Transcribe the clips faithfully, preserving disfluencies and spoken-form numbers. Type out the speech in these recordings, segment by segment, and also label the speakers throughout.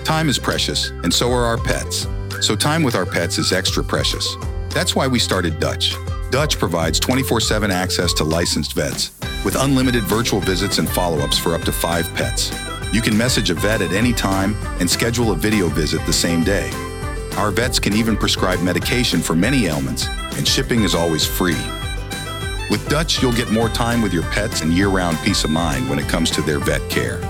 Speaker 1: Time is precious, and so are our pets. So time with our pets is extra precious. That's why we started Dutch. Dutch provides twenty-four seven access to licensed vets, with unlimited virtual visits and follow-ups for up to five pets. You can message a vet at any time and schedule a video visit the same day. Our vets can even prescribe medication for many ailments, and shipping is always free. With Dutch, you'll get more time with your pets and year-round peace of mind when it comes to their vet care.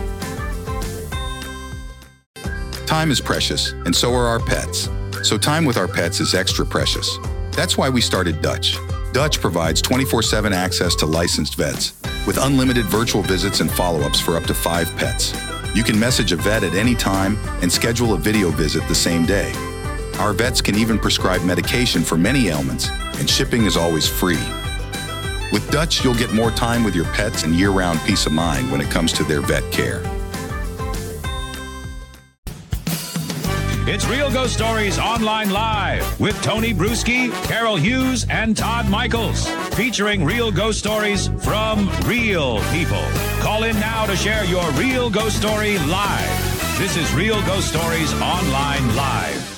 Speaker 1: Time is precious, and so are our pets. So time with our pets is extra precious. That's why we started Dutch. Dutch provides twenty-four seven access to licensed vets, with unlimited virtual visits and follow-ups for up to five pets. You can message a vet at any time and schedule a video visit the same day. Our vets can even prescribe medication for many ailments, and shipping is always free. With Dutch, you'll get more time with your pets and year-round peace of mind when it comes to their vet care.
Speaker 2: It's Real Ghost Stories Online Live with Tony Bruschi, Carol Hughes, and Todd Michaels. Featuring real ghost stories from real people. Call in now to share your real ghost story live. This is Real Ghost Stories Online Live.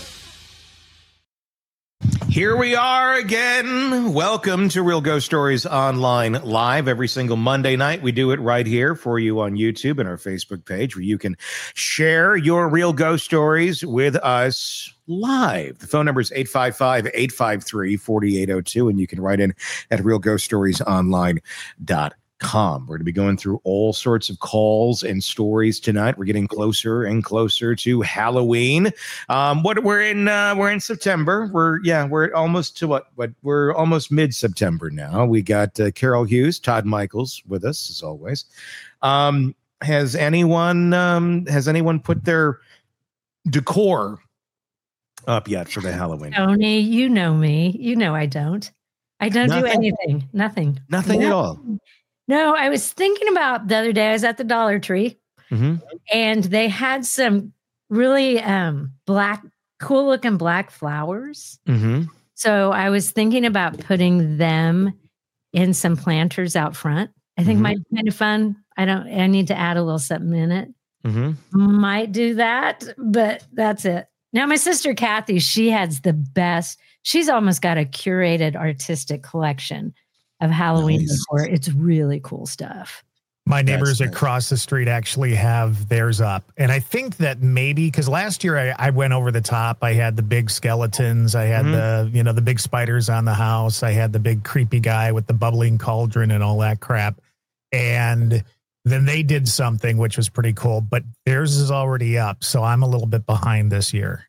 Speaker 3: Here we are again. Welcome to Real Ghost Stories Online Live. Every single Monday night, we do it right here for you on YouTube and our Facebook page, where you can share your real ghost stories with us live. The phone number is eight five five, eight five three, four eight zero two, and you can write in at real ghost stories online dot com. We're going to be going through all sorts of calls and stories tonight. We're getting closer and closer to Halloween. Um, what we're in, uh, we're in September. We're yeah, we're almost to what? What we're almost mid-September now. We got uh, Carol Hughes, Todd Michaels with us as always. Um, has anyone um, has anyone put their decor up yet for the Halloween?
Speaker 4: Tony, you know me. You know I don't. I don't Nothing? do anything. Nothing.
Speaker 3: Nothing
Speaker 4: no.
Speaker 3: at all.
Speaker 4: No, I was thinking about the other day, I was at the Dollar Tree
Speaker 3: mm-hmm.
Speaker 4: and they had some really um, black, cool looking black flowers.
Speaker 3: Mm-hmm.
Speaker 4: So I was thinking about putting them in some planters out front. I think
Speaker 3: mm-hmm.
Speaker 4: might be kind of fun. I don't, I need to add a little something in it.
Speaker 3: Mm-hmm.
Speaker 4: Might do that, but that's it. Now, my sister Kathy, she has the best, she's almost got a curated artistic collection of Halloween
Speaker 3: nice.
Speaker 4: decor. It's really cool stuff.
Speaker 5: My neighbors
Speaker 3: That's
Speaker 5: across nice. the street actually have theirs up. And I think that maybe, because last year I, I went over the top. I had the big skeletons. I had mm-hmm. the, you know, the big spiders on the house. I had the big creepy guy with the bubbling cauldron and all that crap. And then they did something which was pretty cool, but theirs is already up. So I'm a little bit behind this year.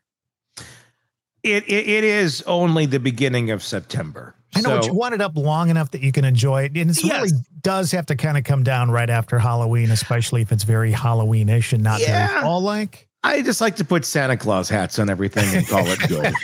Speaker 3: It It, it is only the beginning of September.
Speaker 5: I know,
Speaker 3: so,
Speaker 5: but you want it up long enough that you can enjoy it. And it
Speaker 3: yes.
Speaker 5: really does have to kind of come down right after Halloween, especially if it's very Halloween-ish and not
Speaker 3: yeah.
Speaker 5: very fall-like.
Speaker 3: I just like to put Santa Claus hats on everything and call it good.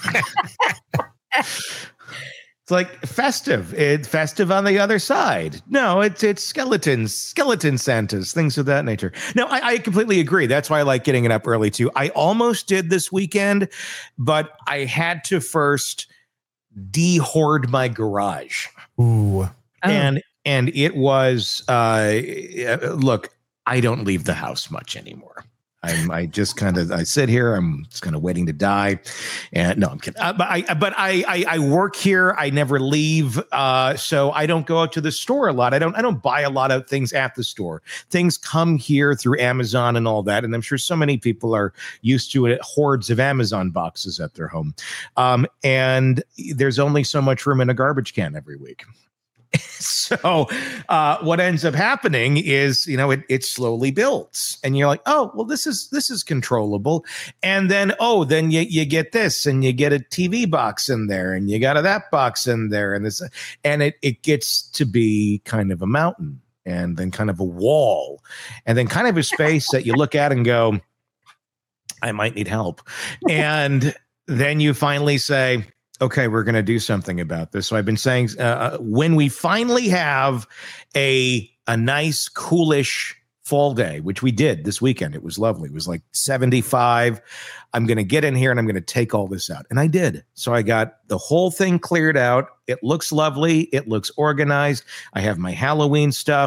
Speaker 3: It's like festive. It's festive on the other side. No, it's it's skeletons, skeleton Santas, things of that nature. No, I, I completely agree. That's why I like getting it up early, too. I almost did this weekend, but I had to first de-hoard my garage.
Speaker 5: Ooh.
Speaker 3: And and it was uh look, I don't leave the house much anymore. I'm I just kind of I sit here, I'm just kind of waiting to die. And no, I'm kidding. Uh, but I but I, I I work here, I never leave. Uh so I don't go out to the store a lot. I don't I don't buy a lot of things at the store. Things come here through Amazon and all that. And I'm sure so many people are used to it, hordes of Amazon boxes at their home. Um, and there's only so much room in a garbage can every week. So uh, what ends up happening is, you know, it, it slowly builds and you're like, oh, well, this is this is controllable. And then, oh, then you, you get this and you get a T V box in there and you got a that box in there. And this and it, it gets to be kind of a mountain and then kind of a wall and then kind of a space that you look at and go, I might need help. And then you finally say, okay, we're going to do something about this. So I've been saying uh, when we finally have a a nice, coolish fall day, which we did this weekend, it was lovely. It was like seventy-five. I'm going to get in here and I'm going to take all this out. And I did. So I got the whole thing cleared out. It looks lovely. It looks organized. I have my Halloween stuff.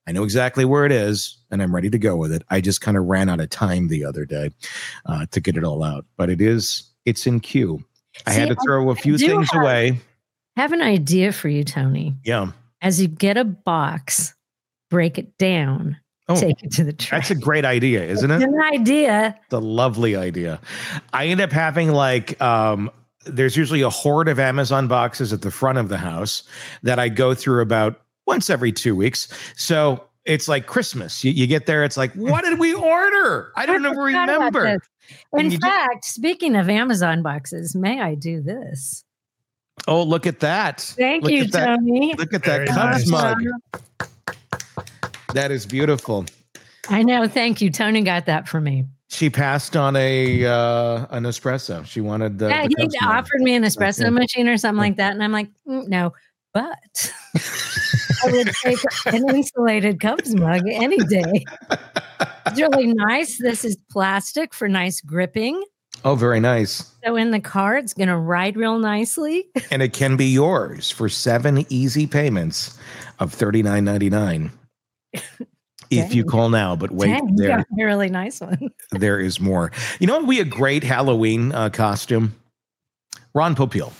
Speaker 3: I know exactly where it is, and I'm ready to go with it. I just kind of ran out of time the other day uh, to get it all out. But it is, it's in queue. I
Speaker 4: See,
Speaker 3: had to throw a few
Speaker 4: do
Speaker 3: things
Speaker 4: have-
Speaker 3: away.
Speaker 4: I have an idea for you, Tony.
Speaker 3: Yeah.
Speaker 4: As you get a box, break it down,
Speaker 3: Oh,
Speaker 4: take it to the trash.
Speaker 3: that's a great idea, isn't it?
Speaker 4: It's an idea.
Speaker 3: The lovely idea. I end up having like, um, there's usually a horde of Amazon boxes at the front of the house that I go through about once every two weeks. So it's like Christmas. You, you get there, it's like, what did we order? I don't
Speaker 4: I
Speaker 3: even
Speaker 4: forgot about
Speaker 3: remember.
Speaker 4: this. In
Speaker 3: And you do-
Speaker 4: fact, speaking of Amazon boxes, may I do this?
Speaker 3: Oh, look at that.
Speaker 4: Thank
Speaker 3: Look
Speaker 4: you,
Speaker 3: at that.
Speaker 4: Tony.
Speaker 3: Look at
Speaker 5: Very
Speaker 3: that Cubs
Speaker 5: nice.
Speaker 3: mug. That is beautiful.
Speaker 4: I know. Thank you. Tony got that for me.
Speaker 3: She passed on a uh, an espresso. She wanted the,
Speaker 4: yeah,
Speaker 3: the
Speaker 4: he
Speaker 3: Cubs mug.
Speaker 4: offered me an espresso
Speaker 3: Yeah.
Speaker 4: machine or something like that. And I'm like, mm, no, but I would take an insulated Cubs mug any day. It's really nice. This is plastic for nice gripping.
Speaker 3: Oh, very nice.
Speaker 4: So in the car, it's going to ride real nicely.
Speaker 3: And it can be yours for seven easy payments of thirty-nine ninety-nine. If you
Speaker 4: Dang.
Speaker 3: call now, but wait,
Speaker 4: Dang, you
Speaker 3: there,
Speaker 4: got a really nice one.
Speaker 3: there is more. You know what would be a great Halloween uh, costume? Ron Popeil.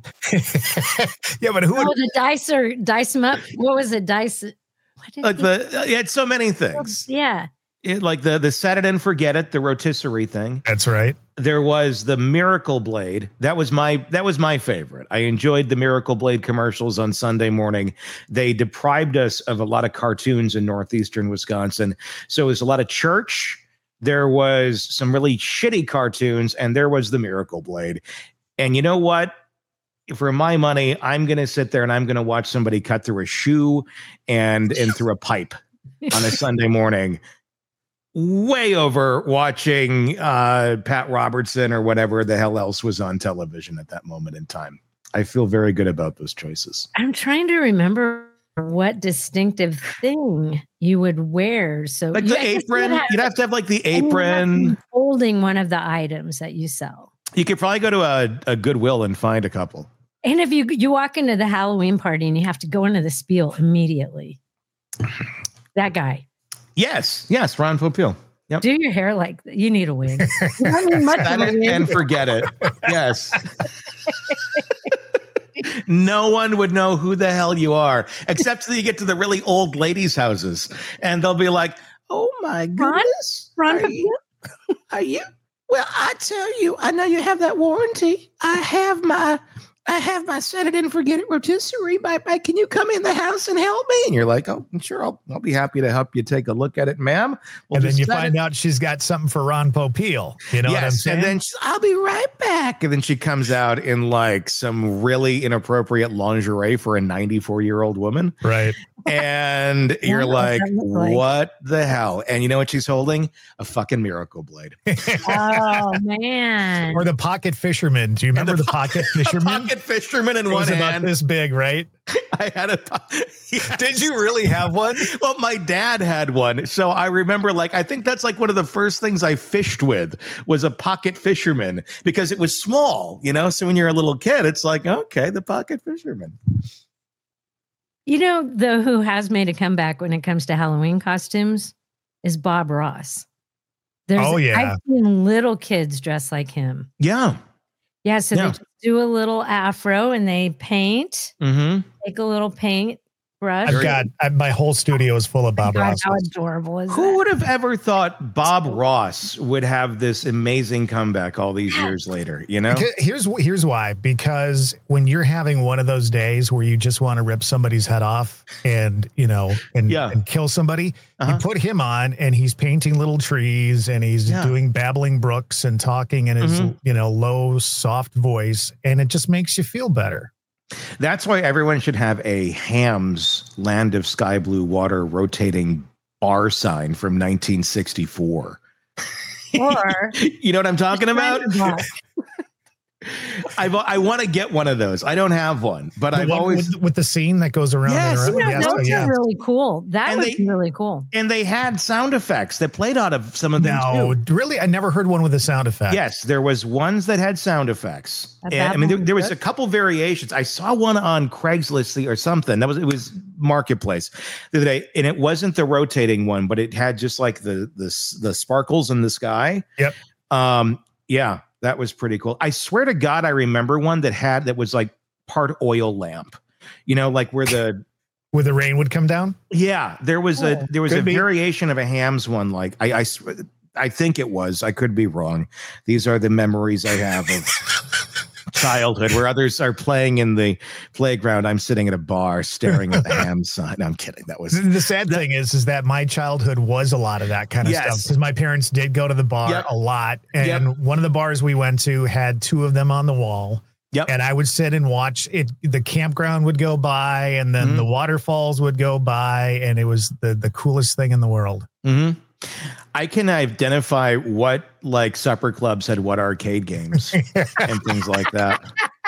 Speaker 5: Yeah, but who
Speaker 4: Oh,
Speaker 5: would,
Speaker 4: the dice or dice 'em up. What was it? Dice. What did
Speaker 3: Like
Speaker 4: he-
Speaker 3: the, uh, he had so many things.
Speaker 4: yeah.
Speaker 3: It, like the the set it and forget it, the rotisserie thing.
Speaker 5: that's right.
Speaker 3: There was the Miracle Blade. That was my that was my favorite. I enjoyed the Miracle Blade commercials on Sunday morning. They deprived us of a lot of cartoons in northeastern Wisconsin. So it was a lot of church. There was some really shitty cartoons, and there was the Miracle Blade. And you know what? For my money, I'm gonna sit there and I'm gonna watch somebody cut through a shoe and and through a pipe on a Sunday morning. Way over watching uh, Pat Robertson or whatever the hell else was on television at that moment in time. I feel very good about those choices.
Speaker 4: I'm trying to remember what distinctive thing you would wear. So
Speaker 3: Like
Speaker 4: you-
Speaker 3: the
Speaker 4: I guess you would
Speaker 3: apron,
Speaker 4: have-
Speaker 3: you'd have to have like the
Speaker 4: and you would have to
Speaker 3: apron.
Speaker 4: be holding one of the items that you sell.
Speaker 3: You could probably go to a, a Goodwill and find a couple.
Speaker 4: And if you you walk into the Halloween party and you have to go into the spiel immediately, that guy.
Speaker 3: Yes, yes, Ron Popeil. Yep.
Speaker 4: Do your hair like you need a wig. You don't need much of
Speaker 3: Set
Speaker 4: a
Speaker 3: it
Speaker 4: wig.
Speaker 3: and forget it. Yes. No one would know who the hell you are, except till you get to the really old ladies' houses, and they'll be like, "Oh my goodness,
Speaker 4: Ron
Speaker 3: are you, are you?" Well, I tell you, I know you have that warranty. I have my, I have my set it and forget it rotisserie. Bye bye. Can you come in the house and help me? And you're like, "Oh, sure, I'll, I'll be happy to help you take a look at it, ma'am." We'll
Speaker 5: and then
Speaker 3: just
Speaker 5: you
Speaker 3: set
Speaker 5: find
Speaker 3: it-
Speaker 5: out she's got something for Ron Popeil. You know what I'm saying?
Speaker 3: and then she's, I'll be right back. And then she comes out in like some really inappropriate lingerie for a ninety-four year old woman.
Speaker 5: right.
Speaker 3: And you're
Speaker 4: Yeah,
Speaker 3: like,
Speaker 4: that looks like-
Speaker 3: what the hell? And you know what she's holding? A fucking Miracle Blade.
Speaker 4: Oh man.
Speaker 5: Or the pocket fisherman. Do you remember the, pocket
Speaker 3: A
Speaker 5: fisherman?
Speaker 3: pocket fisherman in
Speaker 5: It
Speaker 3: one
Speaker 5: was about
Speaker 3: hand.
Speaker 5: this big, right?
Speaker 3: I had a. po- Yes.
Speaker 5: Did you really have one?
Speaker 3: Well, my dad had one. So I remember, like, I think that's like one of the first things I fished with was a pocket fisherman because it was small, you know? So when you're a little kid, it's like, okay, the pocket fisherman.
Speaker 4: You know, the who has made a comeback when it comes to Halloween costumes is Bob Ross. There's,
Speaker 5: Oh, yeah.
Speaker 4: I've seen little kids dressed like him.
Speaker 3: Yeah.
Speaker 4: Yeah, so
Speaker 3: Yeah.
Speaker 4: they just do a little afro and they paint,
Speaker 3: Mm-hmm.
Speaker 4: take a little paint brush.
Speaker 5: I've got I, my whole studio is full of Bob
Speaker 4: God,
Speaker 5: Ross.
Speaker 4: how adorable is
Speaker 3: Who
Speaker 4: that?
Speaker 3: would have ever thought Bob Ross would have this amazing comeback all these years later? You know?
Speaker 5: Because- Here's wh- here's why. Because when you're having one of those days where you just want to rip somebody's head off and you know and,
Speaker 3: Yeah.
Speaker 5: and kill somebody,
Speaker 3: Uh-huh.
Speaker 5: you put him on and he's painting little trees and he's
Speaker 3: Yeah.
Speaker 5: doing babbling brooks and talking in his
Speaker 3: Mhm.
Speaker 5: you know low soft voice, and it just makes you feel better.
Speaker 3: That's why everyone should have a Ham's Land of Sky Blue Water rotating bar sign from nineteen sixty-four.
Speaker 4: Or
Speaker 3: You know what I'm talking about? I've, I want to get one of those. I don't have one, but
Speaker 5: The
Speaker 3: I've
Speaker 5: one
Speaker 3: always
Speaker 5: with, with the scene that goes around.
Speaker 3: Yes,
Speaker 5: and
Speaker 4: You
Speaker 5: around.
Speaker 4: know,
Speaker 5: Yes,
Speaker 4: those
Speaker 5: yeah.
Speaker 4: are really cool. That
Speaker 3: And
Speaker 4: would
Speaker 3: they-
Speaker 4: be really cool.
Speaker 3: and they had sound effects that played out of some of them
Speaker 5: No,
Speaker 3: too.
Speaker 5: really, I never heard one with a sound effect.
Speaker 3: Yes, there was ones that had sound effects.
Speaker 4: At
Speaker 3: And,
Speaker 4: that
Speaker 3: I mean, there,
Speaker 4: point,
Speaker 3: there was
Speaker 4: good.
Speaker 3: a couple variations. I saw one on Craigslist or something. That was it was Marketplace the other day, and it wasn't the rotating one, but it had just like the the the sparkles in the sky.
Speaker 5: Yep.
Speaker 3: Um. Yeah, that was pretty cool. I swear to God, I remember one that had that was like part oil lamp. You know, like where the
Speaker 5: Where the rain would come down.
Speaker 3: yeah, there was a
Speaker 4: Oh,
Speaker 3: there was a
Speaker 5: could be.
Speaker 3: variation of a Hams one. Like I, I, sw- I think it was. I could be wrong. These are the memories I have of childhood, where others are playing in the playground. I'm sitting at a bar staring at the Hams sign. No, I'm kidding. That was
Speaker 5: The the sad thing is, is that my childhood was a lot of that kind of
Speaker 3: Yes.
Speaker 5: stuff because my parents did go to the bar
Speaker 3: Yep.
Speaker 5: a lot, and
Speaker 3: Yep.
Speaker 5: one of the bars we went to had two of them on the wall.
Speaker 3: Yep.
Speaker 5: And I would sit and watch it. The campground would go by, and then
Speaker 3: Mhm.
Speaker 5: the waterfalls would go by, and it was the the coolest thing in the world.
Speaker 3: Mhm. I can identify what like supper clubs had what arcade games and things like that.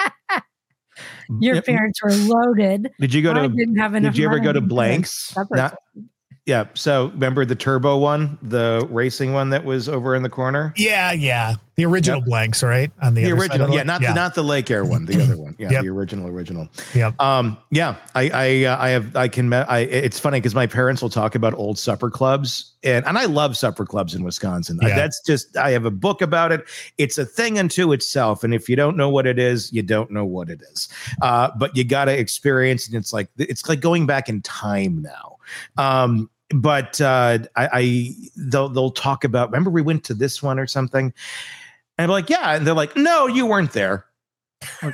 Speaker 4: Your
Speaker 3: Yep.
Speaker 4: parents were loaded.
Speaker 3: Did you go
Speaker 4: I
Speaker 3: to?
Speaker 4: didn't have enough
Speaker 3: Did you ever
Speaker 4: money
Speaker 3: go to
Speaker 4: buy
Speaker 3: Blanks?
Speaker 4: supper
Speaker 3: Not-
Speaker 4: club.
Speaker 3: Yeah. So remember the turbo one, the racing one that was over in the corner?
Speaker 5: Yeah, yeah. The original
Speaker 3: Yep.
Speaker 5: blanks, right? On the,
Speaker 3: The
Speaker 5: other side of
Speaker 3: original,
Speaker 5: the-
Speaker 3: yeah, not the not the Lake Air one, the other one, yeah,
Speaker 5: Yep.
Speaker 3: the original, original.
Speaker 5: Yep.
Speaker 3: Um, yeah, I, I, uh, I have, I can, me- I. It's funny because my parents will talk about old supper clubs, and and I love supper clubs in Wisconsin. I-
Speaker 5: Yeah.
Speaker 3: that's just, I have a book about it. It's a thing unto itself, and if you don't know what it is, you don't know what it is. Uh, but you got to experience, and it's like it's like going back in time now. Um, but uh, I, I they'll they'll talk about. Remember, we went to this one or something. And I'm like, yeah. And they're like, no, you weren't there. I'll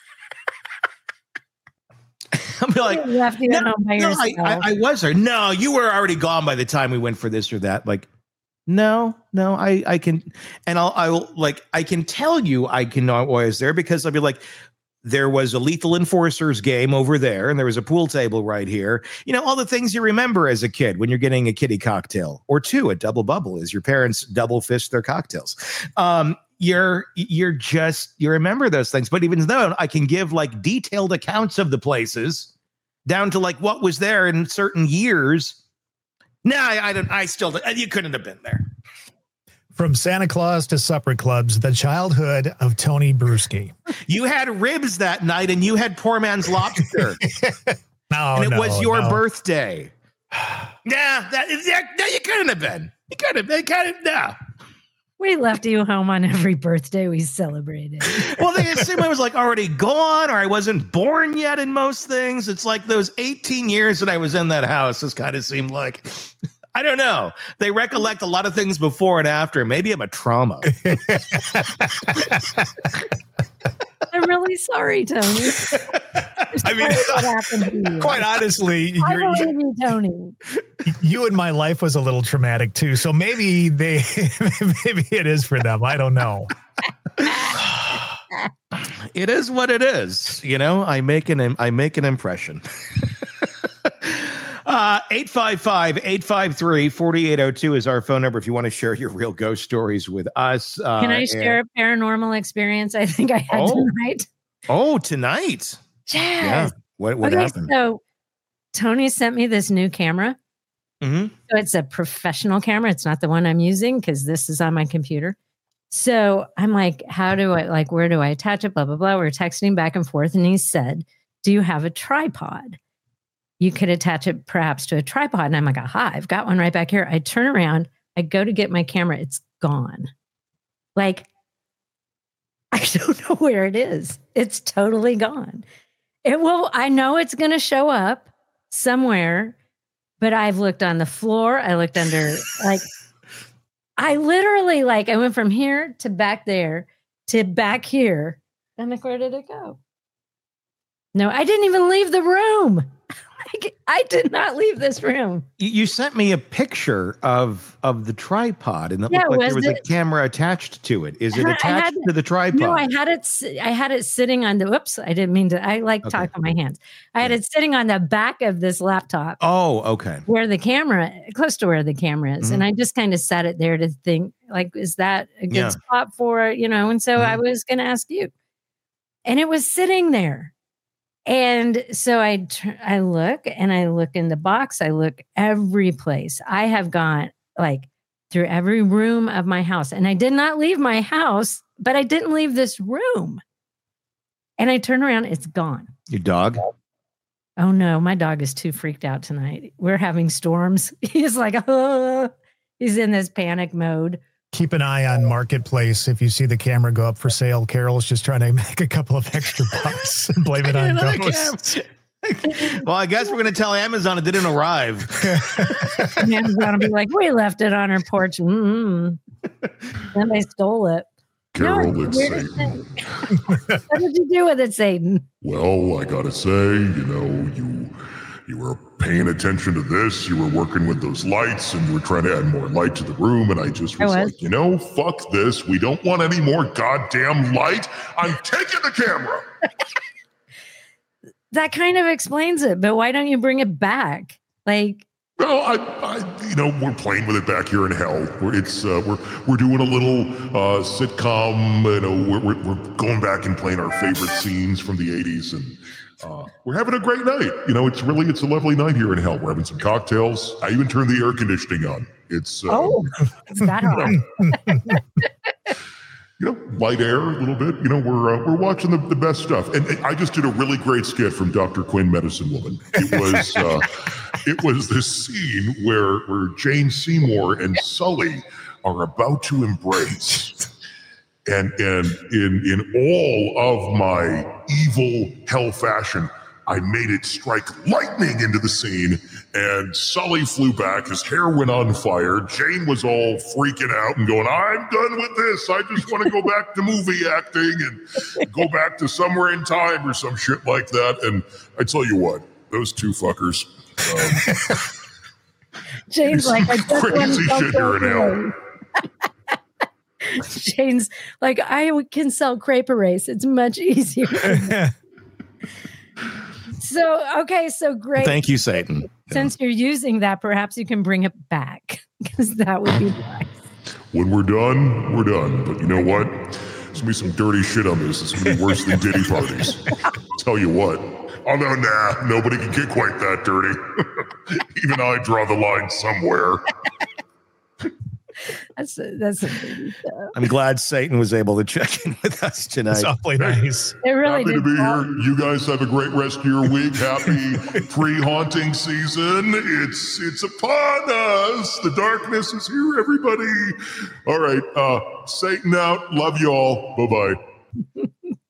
Speaker 3: be like,
Speaker 4: They left you
Speaker 3: no,
Speaker 4: at home by
Speaker 3: no,
Speaker 4: yourself.
Speaker 3: I, I, I was there. No, you were already gone by the time we went for this or that. Like, no, no, I, I can, and I'll, I will like, I can tell you, I can know why I was there because I'll be like, there was a Lethal Enforcers game over there, and there was a pool table right here. You know, all the things you remember as a kid when you're getting a kiddie cocktail or two, a double bubble, as your parents double fist their cocktails. Um, you're you're just you remember those things, but even though I can give like detailed accounts of the places down to like what was there in certain years. No, I, I don't. I still don't- you couldn't have been there.
Speaker 5: From Santa Claus to supper clubs, the childhood of Tony Bruschi.
Speaker 3: You had ribs that night, and you had poor man's lobster,
Speaker 5: No,
Speaker 3: and it
Speaker 5: no,
Speaker 3: was your
Speaker 5: no.
Speaker 3: birthday. Yeah, that, that no, you couldn't have been. You could have been. Kind of no.
Speaker 4: We left you home on every birthday we celebrated.
Speaker 3: Well, they assume I was like already gone, or I wasn't born yet. In most things, it's like those eighteen years that I was in that house. This kind of seemed like. I don't know. They recollect a lot of things before and after. Maybe I'm a trauma.
Speaker 4: I'm really sorry, Tony.
Speaker 5: I mean,
Speaker 4: what happened to you?
Speaker 5: quite honestly,
Speaker 4: I
Speaker 5: you're,
Speaker 4: believe you, Tony.
Speaker 5: you and my life was a little traumatic too. So maybe they, maybe it is for them. I don't know.
Speaker 3: It is what it is. You know, I make an I make an impression. Uh, eight five five, eight five three, four eight zero two is our phone number if you want to share your real ghost stories with us. Uh,
Speaker 4: Can I
Speaker 3: and-
Speaker 4: share a paranormal experience I think I had
Speaker 3: Oh.
Speaker 4: tonight?
Speaker 3: Oh, tonight.
Speaker 4: Yes.
Speaker 3: Yeah. What, what
Speaker 4: okay,
Speaker 3: happened?
Speaker 4: so Tony sent me this new camera.
Speaker 3: hmm
Speaker 4: So it's a professional camera. It's not the one I'm using because this is on my computer. So I'm like, how do I, like, where do I attach it? Blah, blah, blah. We're texting back and forth. And he said, do you have a tripod? You could attach it perhaps to a tripod. And I'm like, aha, I've got one right back here. I turn around, I go to get my camera. It's gone. Like, I don't know where it is. It's totally gone. It will, I know it's going to show up somewhere, but I've looked on the floor. I looked under, like, I literally, like, I went from here to back there to back here. I'm like, where did it go? No, I didn't even leave the room. Like, I did not leave this room.
Speaker 3: You, you sent me a picture of of the tripod, and it
Speaker 4: Yeah,
Speaker 3: looked like
Speaker 4: was
Speaker 3: there was
Speaker 4: it-
Speaker 3: a camera attached to it. Is it
Speaker 4: I
Speaker 3: attached
Speaker 4: had-
Speaker 3: to the tripod?
Speaker 4: No, I had it. s- I had it sitting on the. Whoops! I didn't mean to. I like
Speaker 3: Okay.
Speaker 4: talk on my hands. I had
Speaker 3: Yeah.
Speaker 4: it sitting on the back of this laptop,
Speaker 3: oh, okay.
Speaker 4: where the camera, close to where the camera is,
Speaker 3: Mhm.
Speaker 4: and I just kind of sat it there to think, like, is that a good
Speaker 3: Yeah.
Speaker 4: spot for it? You know? And so I
Speaker 3: Mhm.
Speaker 4: was going to ask you. and it was sitting there. And so I, I look and I look in the box. I look every place. I have gone like through every room of my house, and I did not leave my house, but I didn't leave this room. And I turn around, it's gone.
Speaker 3: Your dog?
Speaker 4: Oh no, my dog is too freaked out tonight. We're having storms. He's like, oh, he's in this panic mode.
Speaker 5: Keep an eye on Marketplace. If you see the camera go up for sale, Carol's just trying to make a couple of extra bucks and blame it on ghosts.
Speaker 3: Well, I guess we're going to tell Amazon it didn't arrive.
Speaker 4: Amazon will be like, we left it on our porch. Mm-hmm. Then they stole it.
Speaker 6: Carol,
Speaker 4: no,
Speaker 6: it's Satan.
Speaker 4: What did you do with it, Satan?
Speaker 6: Well, I gotta say, you know, you you were paying attention to this. You were working with those lights, and you were trying to add more light to the room. And I just was, I was. like, you know, fuck this. We don't want any more goddamn light. I'm taking the camera.
Speaker 4: That kind of explains it, but why don't you bring it back? Like,
Speaker 6: well, I, I, you know, we're playing with it back here in hell. We're, it's, uh, we're, we're doing a little uh, sitcom. You know, we're, we're, we're going back and playing our favorite scenes from the eighties, and uh, we're having a great night. You know, it's really, it's a lovely night here in hell. We're having some cocktails. I even turned the air conditioning on. It's uh,
Speaker 4: oh, it's that hot.
Speaker 6: You know, light air a little bit. You know, we're uh, we're watching the, the best stuff. And, and I just did a really great skit from Doctor Quinn, Medicine Woman. It was uh, it was this scene where where Jane Seymour and Sully are about to embrace, and and in in all of my evil hell fashion, I made it strike lightning into the scene, and Sully flew back. His hair went on fire. Jane was all freaking out and going, I'm done with this. I just want to go back to movie acting and go back to Somewhere in Time or some shit like that. And I tell you what, those two fuckers. Um,
Speaker 4: Jane's like, I just
Speaker 6: crazy shit here now.
Speaker 4: Jane's like, I can sell crepe erase. It's much easier. So, okay, so great.
Speaker 3: Thank you, Satan.
Speaker 4: Since you're using that, perhaps you can bring it back, because that would be nice.
Speaker 6: When we're done, we're done. But you know what? There's going to be some dirty shit on this. It's going to be worse than Diddy parties. Tell you what. Although, nah, nobody can get quite that dirty. Even I draw the line somewhere.
Speaker 4: That's a, that's a big stuff.
Speaker 3: I'm glad Satan was able to check in with us tonight.
Speaker 5: It's awfully nice.
Speaker 4: It really
Speaker 6: Happy
Speaker 4: did
Speaker 6: to be
Speaker 4: help.
Speaker 6: here. You guys have a great rest of your week. Happy pre-haunting season. It's it's upon us. The darkness is here, everybody. All right. Uh, Satan out. Love you all. Bye-bye.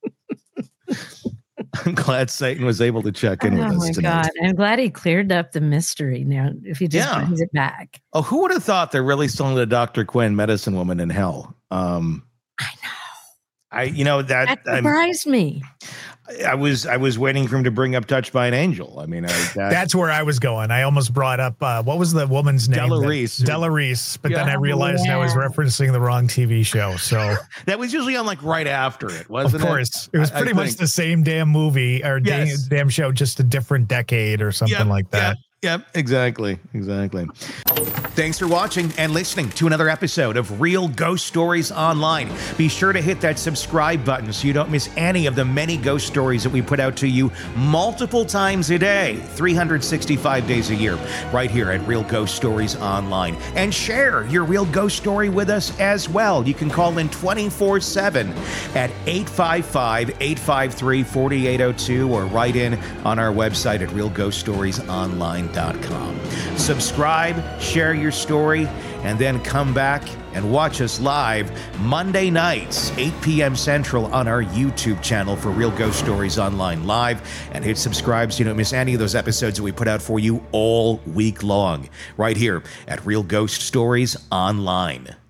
Speaker 3: I'm glad Satan was able to check in
Speaker 4: Oh
Speaker 3: with
Speaker 4: my
Speaker 3: us tonight.
Speaker 4: God. I'm glad he cleared up the mystery now, if he just
Speaker 3: Yeah.
Speaker 4: brings it back.
Speaker 3: Oh, who would have thought they're really selling the Doctor Quinn Medicine Woman in hell? Um,
Speaker 4: I know.
Speaker 3: I, you know, that,
Speaker 4: That
Speaker 3: I'm-
Speaker 4: surprised me.
Speaker 3: I was, I was waiting for him to bring up Touched by an Angel. I mean, I, that,
Speaker 5: That's where I was going. I almost brought up, uh, what was the woman's name?
Speaker 3: Della
Speaker 5: That-
Speaker 3: Reese.
Speaker 5: Della Reese. But then
Speaker 3: Yeah.
Speaker 5: I realized I was
Speaker 4: Yeah.
Speaker 5: referencing the wrong T V show. So,
Speaker 3: that was usually on like right after it,
Speaker 5: of
Speaker 3: wasn't it?
Speaker 5: course, it was
Speaker 3: I- I
Speaker 5: pretty much
Speaker 3: think.
Speaker 5: the same damn movie or da-
Speaker 3: Yes.
Speaker 5: damn show, just a different decade or something
Speaker 3: Yep,
Speaker 5: like that.
Speaker 3: Yep, yep, exactly, exactly. Thanks for watching and listening to another episode of Real Ghost Stories Online. Be sure to hit that subscribe button so you don't miss any of the many ghost stories that we put out to you multiple times a day, three hundred sixty-five days a year, right here at Real Ghost Stories Online. And share your real ghost story with us as well. You can call in twenty-four seven at eight five five, eight five three, four eight zero two or write in on our website at real ghost stories online dot com. Subscribe, share your story, and then come back and watch us live Monday nights, eight p.m. Central on our YouTube channel for Real Ghost Stories Online Live. And hit subscribe so you don't miss any of those episodes that we put out for you all week long, right here at Real Ghost Stories Online.